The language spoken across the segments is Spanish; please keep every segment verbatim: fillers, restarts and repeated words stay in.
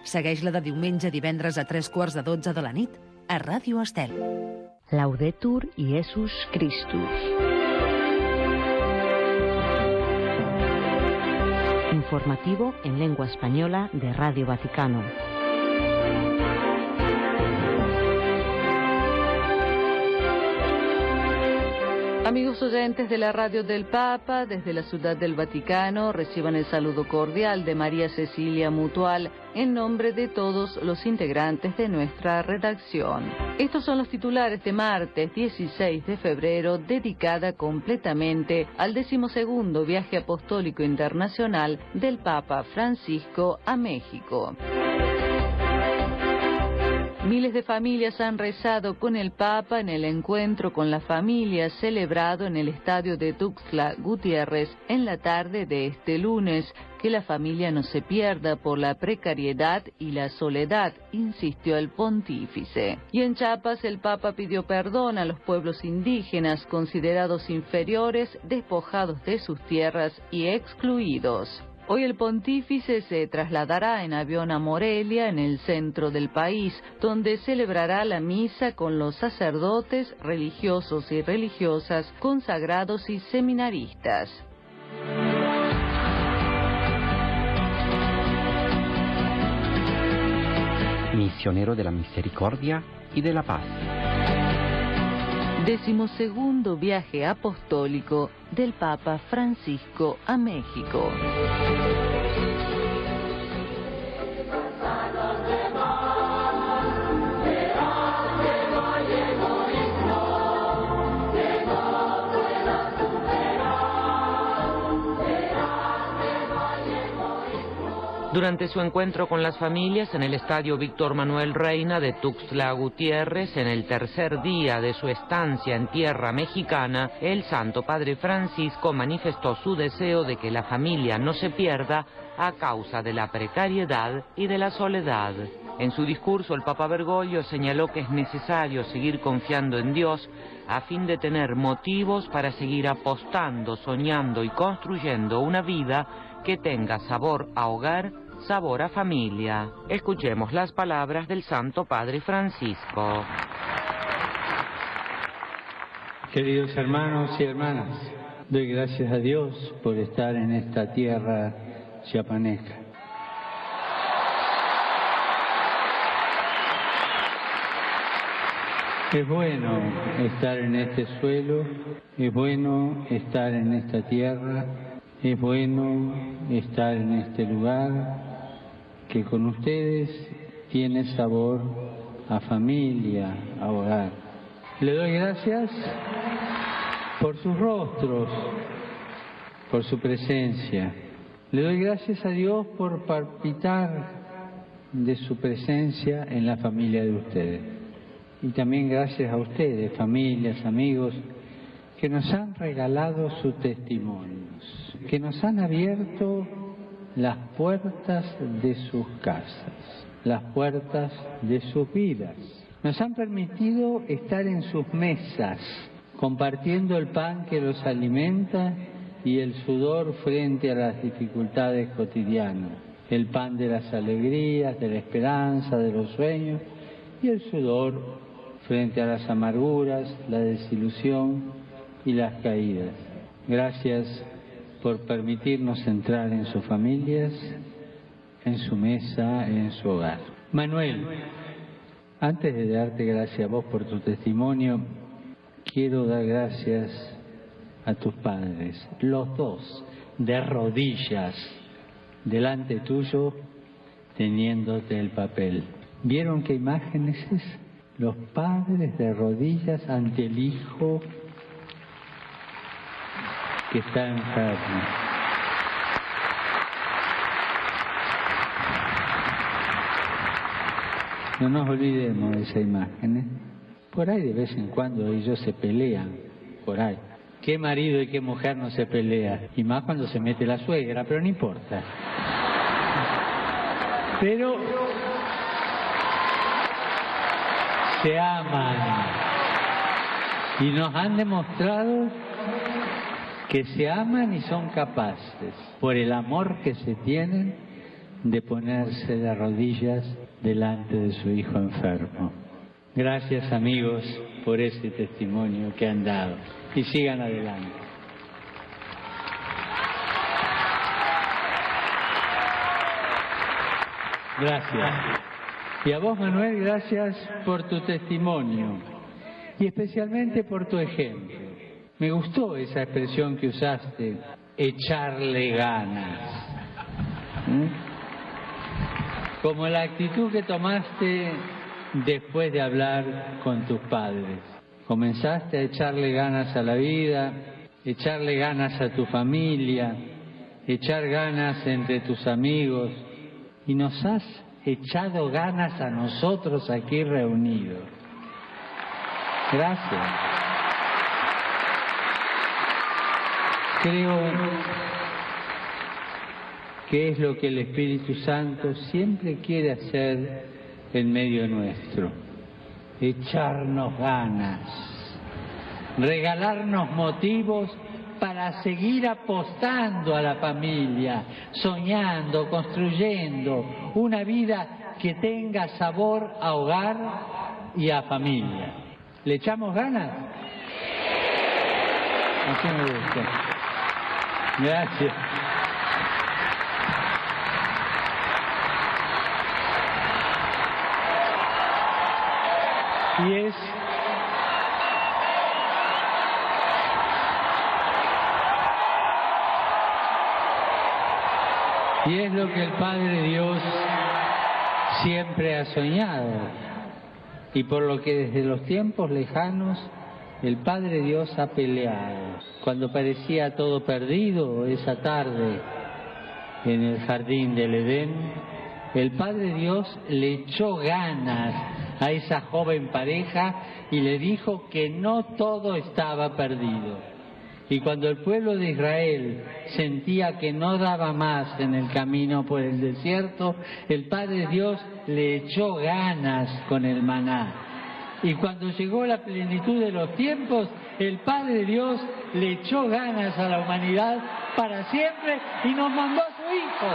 Segueix-la de diumenge a divendres a tres quarts de dotze de la nit a Ràdio Estel. Laudetur Iesus Christus. Informativo en lengua española de Radio Vaticano. Amigos oyentes de la Radio del Papa, desde la Ciudad del Vaticano, reciban el saludo cordial de María Cecilia Mutual en nombre de todos los integrantes de nuestra redacción. Estos son los titulares de martes dieciséis de febrero, dedicada completamente al decimosegundo viaje apostólico internacional del Papa Francisco a México. Miles de familias han rezado con el Papa en el encuentro con la familia celebrado en el estadio de Tuxtla Gutiérrez en la tarde de este lunes. Que la familia no se pierda por la precariedad y la soledad, insistió el pontífice. Y en Chiapas el Papa pidió perdón a los pueblos indígenas considerados inferiores, despojados de sus tierras y excluidos. Hoy el pontífice se trasladará en avión a Morelia, en el centro del país, donde celebrará la misa con los sacerdotes, religiosos y religiosas, consagrados y seminaristas. Misionero de la Misericordia y de la Paz. Decimosegundo viaje apostólico del Papa Francisco a México. Durante su encuentro con las familias en el Estadio Víctor Manuel Reina de Tuxtla Gutiérrez, en el tercer día de su estancia en tierra mexicana, el Santo Padre Francisco manifestó su deseo de que la familia no se pierda a causa de la precariedad y de la soledad. En su discurso, el Papa Bergoglio señaló que es necesario seguir confiando en Dios a fin de tener motivos para seguir apostando, soñando y construyendo una vida que tenga sabor a hogar, sabor a familia. Escuchemos las palabras del Santo Padre Francisco. Queridos hermanos y hermanas, doy gracias a Dios por estar en esta tierra chiapaneca. Es bueno estar en este suelo, es bueno estar en esta tierra, es bueno estar en este lugar que con ustedes tiene sabor a familia, a hogar. Le doy gracias por sus rostros, por su presencia. Le doy gracias a Dios por palpitar de su presencia en la familia de ustedes. Y también gracias a ustedes, familias, amigos, que nos han regalado sus testimonios, que nos han abierto las puertas de sus casas, las puertas de sus vidas. Nos han permitido estar en sus mesas, compartiendo el pan que los alimenta y el sudor frente a las dificultades cotidianas, el pan de las alegrías, de la esperanza, de los sueños, y el sudor frente a las amarguras, la desilusión y las caídas. Gracias por permitirnos entrar en sus familias, en su mesa, en su hogar. Manuel, antes de darte gracias a vos por tu testimonio, quiero dar gracias a tus padres, los dos, de rodillas, delante tuyo, teniéndote el papel. ¿Vieron qué imagen es esa? Los padres de rodillas ante el hijo que está enfermo. No nos olvidemos de esa imagen, ¿eh? Por ahí de vez en cuando ellos se pelean, por ahí. ¿Qué marido y qué mujer no se pelea? Y más cuando se mete la suegra, pero no importa. Pero se aman y nos han demostrado que se aman y son capaces, por el amor que se tienen, de ponerse de rodillas delante de su hijo enfermo. Gracias, amigos, por ese testimonio que han dado. Y sigan adelante. Gracias. Y a vos, Manuel, gracias por tu testimonio y especialmente por tu ejemplo. Me gustó esa expresión que usaste, echarle ganas. ¿Mm? Como la actitud que tomaste después de hablar con tus padres. Comenzaste a echarle ganas a la vida, echarle ganas a tu familia, echar ganas entre tus amigos, y nos has echado ganas a nosotros aquí reunidos. Gracias. Creo que es lo que el Espíritu Santo siempre quiere hacer en medio nuestro, echarnos ganas, regalarnos motivos para seguir apostando a la familia, soñando, construyendo una vida que tenga sabor a hogar y a familia. ¿Le echamos ganas? Así me gusta. Gracias. Y es y es lo que el Padre Dios siempre ha soñado, y por lo que desde los tiempos lejanos el Padre Dios ha peleado. Cuando parecía todo perdido esa tarde en el jardín del Edén, el Padre Dios le echó ganas a esa joven pareja y le dijo que no todo estaba perdido. Y cuando el pueblo de Israel sentía que no daba más en el camino por el desierto, el Padre Dios le echó ganas con el maná. Y cuando llegó la plenitud de los tiempos, el Padre Dios le echó ganas a la humanidad para siempre y nos mandó a su Hijo.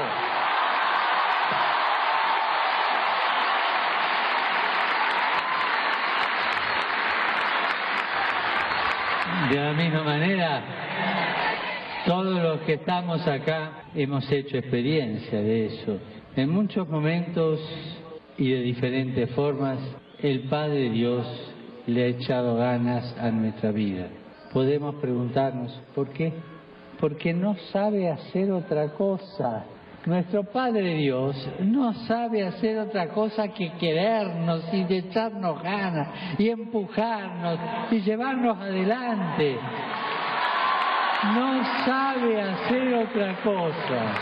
De la misma manera, todos los que estamos acá hemos hecho experiencia de eso. En muchos momentos y de diferentes formas, el Padre Dios le ha echado ganas a nuestra vida. Podemos preguntarnos, ¿por qué? Porque no sabe hacer otra cosa. Nuestro Padre Dios no sabe hacer otra cosa que querernos y de echarnos ganas y empujarnos y llevarnos adelante. No sabe hacer otra cosa.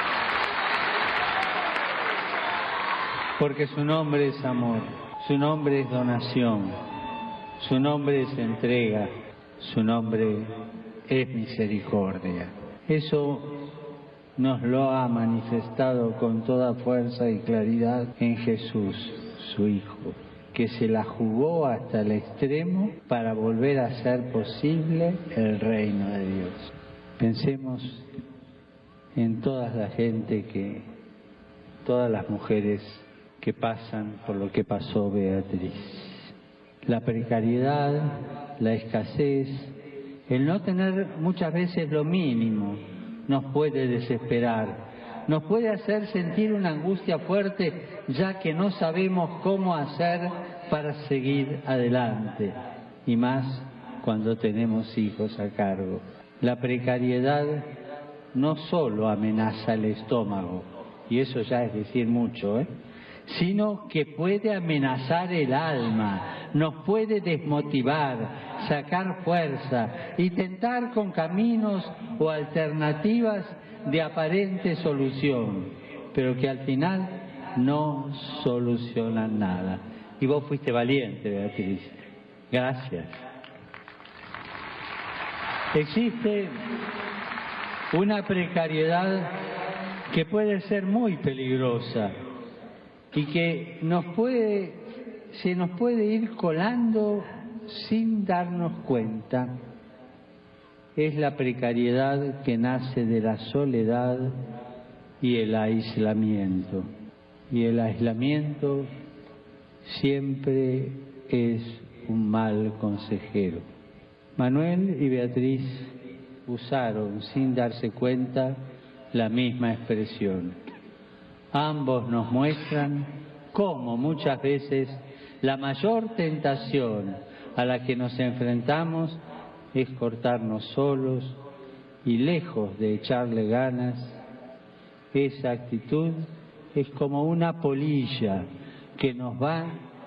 Porque su nombre es amor, su nombre es donación, su nombre es entrega, su nombre es misericordia. Eso nos lo ha manifestado con toda fuerza y claridad en Jesús, su Hijo, que se la jugó hasta el extremo para volver a hacer posible el reino de Dios. Pensemos en toda la gente que, todas las mujeres que pasan por lo que pasó Beatriz. La precariedad, la escasez, el no tener muchas veces lo mínimo, nos puede desesperar, nos puede hacer sentir una angustia fuerte, ya que no sabemos cómo hacer para seguir adelante, y más cuando tenemos hijos a cargo. La precariedad no solo amenaza el estómago, y eso ya es decir mucho, ¿eh? sino que puede amenazar el alma, nos puede desmotivar, sacar fuerza y tentar con caminos o alternativas de aparente solución, pero que al final no solucionan nada. Y vos fuiste valiente, Beatriz. Gracias. Existe una precariedad que puede ser muy peligrosa y que nos puede, se nos puede ir colando sin darnos cuenta. Es la precariedad que nace de la soledad y el aislamiento. Y el aislamiento siempre es un mal consejero. Manuel y Beatriz usaron, sin darse cuenta, la misma expresión. Ambos nos muestran cómo muchas veces la mayor tentación a la que nos enfrentamos es cortarnos solos y lejos de echarle ganas, esa actitud es como una polilla que nos va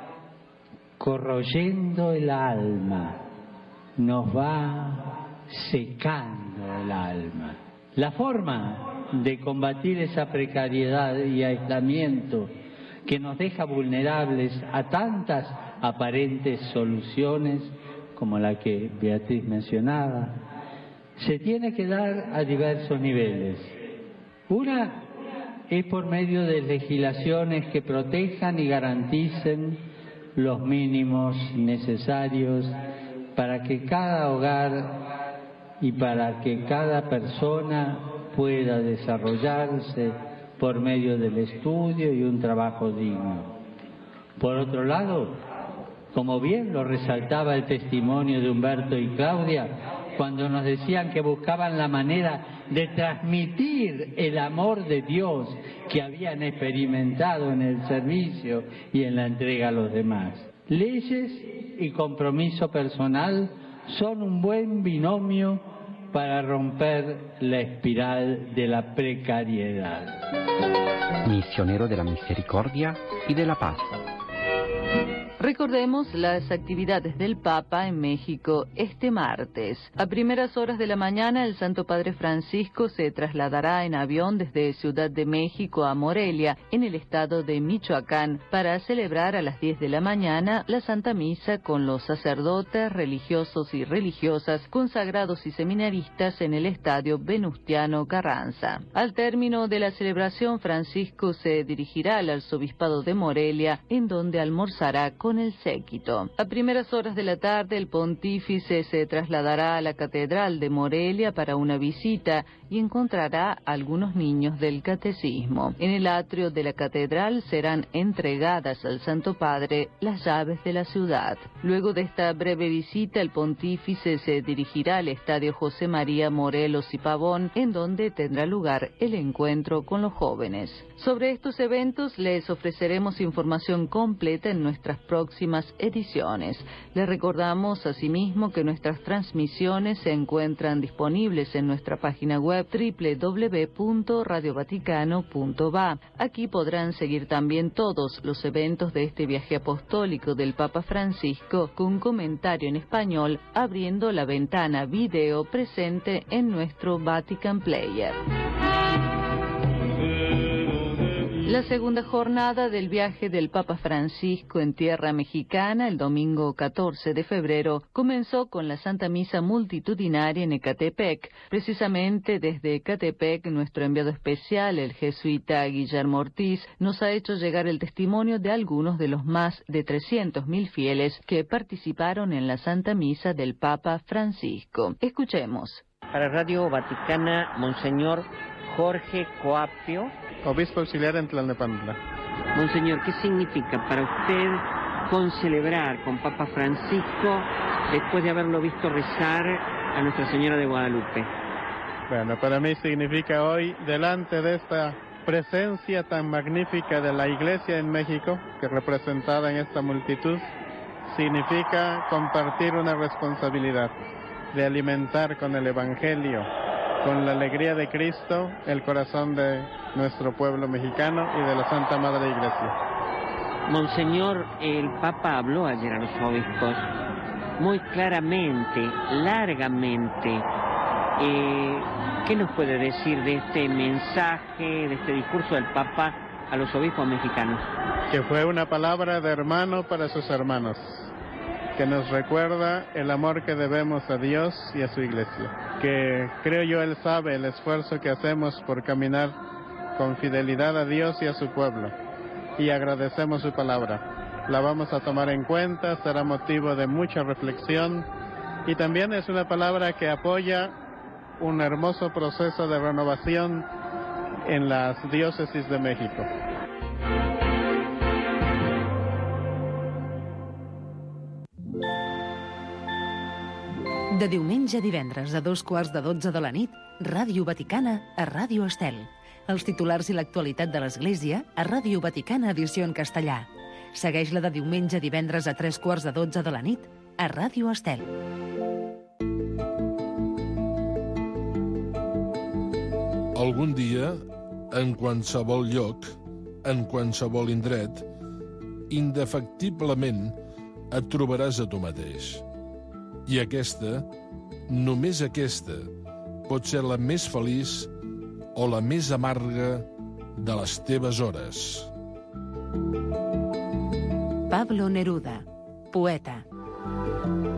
corroyendo el alma, nos va secando el alma. La forma de combatir esa precariedad y aislamiento que nos deja vulnerables a tantas aparentes soluciones como la que Beatriz mencionaba, se tiene que dar a diversos niveles. Una es por medio de legislaciones que protejan y garanticen los mínimos necesarios para que cada hogar y para que cada persona pueda desarrollarse por medio del estudio y un trabajo digno. Por otro lado, como bien lo resaltaba el testimonio de Humberto y Claudia, cuando nos decían que buscaban la manera de transmitir el amor de Dios que habían experimentado en el servicio y en la entrega a los demás. Leyes y compromiso personal son un buen binomio para romper la espiral de la precariedad. Misionero de la Misericordia y de la Paz. Recordemos las actividades del Papa en México este martes. A primeras horas de la mañana, el Santo Padre Francisco se trasladará en avión desde Ciudad de México a Morelia, en el estado de Michoacán, para celebrar a las diez de la mañana la Santa Misa con los sacerdotes, religiosos y religiosas, consagrados y seminaristas en el Estadio Venustiano Carranza. Al término de la celebración, Francisco se dirigirá al Arzobispado de Morelia, en donde almorzará con el séquito. A primeras horas de la tarde, el pontífice se trasladará a la Catedral de Morelia para una visita y encontrará a algunos niños del catecismo. En el atrio de la catedral serán entregadas al Santo Padre las llaves de la ciudad. Luego de esta breve visita, el pontífice se dirigirá al Estadio José María Morelos y Pavón, en donde tendrá lugar el encuentro con los jóvenes. Sobre estos eventos les ofreceremos información completa en nuestras próximas ediciones. Les recordamos asimismo que nuestras transmisiones se encuentran disponibles en nuestra página web doble u doble u doble u punto radio vaticano punto va. Aquí podrán seguir también todos los eventos de este viaje apostólico del Papa Francisco, con comentario en español, abriendo la ventana video presente en nuestro Vatican Player. La segunda jornada del viaje del Papa Francisco en tierra mexicana, el domingo catorce de febrero, comenzó con la Santa Misa multitudinaria en Ecatepec. Precisamente desde Ecatepec, nuestro enviado especial, el jesuita Guillermo Ortiz, nos ha hecho llegar el testimonio de algunos de los más de trescientos mil fieles que participaron en la Santa Misa del Papa Francisco. Escuchemos. Para Radio Vaticana, Monseñor Jorge Coapio, obispo auxiliar en Tlalnepantla. Monseñor, ¿qué significa para usted concelebrar con Papa Francisco después de haberlo visto rezar a Nuestra Señora de Guadalupe? Bueno, para mí significa hoy, delante de esta presencia tan magnífica de la Iglesia en México, que representada en esta multitud, significa compartir una responsabilidad de alimentar con el Evangelio, con la alegría de Cristo, el corazón de nuestro pueblo mexicano y de la Santa Madre Iglesia. Monseñor, el Papa habló ayer a los obispos muy claramente, largamente. Eh, ¿Qué nos puede decir de este mensaje, de este discurso del Papa a los obispos mexicanos? Que fue una palabra de hermano para sus hermanos, que nos recuerda el amor que debemos a Dios y a su Iglesia, que creo yo Él sabe el esfuerzo que hacemos por caminar con fidelidad a Dios y a su pueblo, y agradecemos su palabra. La vamos a tomar en cuenta, será motivo de mucha reflexión, y también es una palabra que apoya un hermoso proceso de renovación en las diócesis de México. De diumenge a divendres a dos quarts de dotze de la nit, Ràdio Vaticana a Ràdio Estel. Els titulars i l'actualitat de l'Església a Ràdio Vaticana edició en castellà. Segueix-la de diumenge a divendres a tres quarts de dotze de la nit a Ràdio Estel. Algun dia, en qualsevol lloc, en qualsevol indret, indefectiblement et trobaràs a tu mateix. I aquesta, només aquesta, pot ser la més feliç o la més amarga de les teves hores. Pablo Neruda, poeta.